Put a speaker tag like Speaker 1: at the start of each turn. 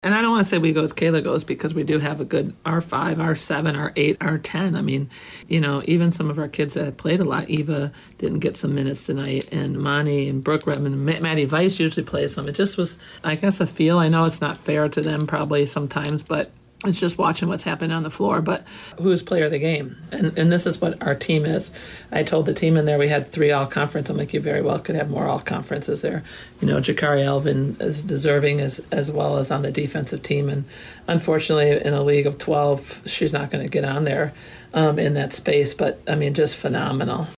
Speaker 1: And I don't want to say we go as Kayla goes because we do have a good R5, R7, R8, R10. I mean, even some of our kids that have played a lot, Eva didn't get some minutes tonight, and Monty and Brooke Redmond and Maddie Weiss usually plays some. It just was, I guess, a feel. I know it's not fair to them probably sometimes, but it's just watching what's happening on the floor. But who's player of the game? And this is what our team is. I told the team in there we had 3 all-conference. I'm like, you very well could have more all-conferences there. Jakari Elvin is deserving as well as on the defensive team. And unfortunately, in a league of 12, she's not going to get on there in that space. But, I mean, just phenomenal.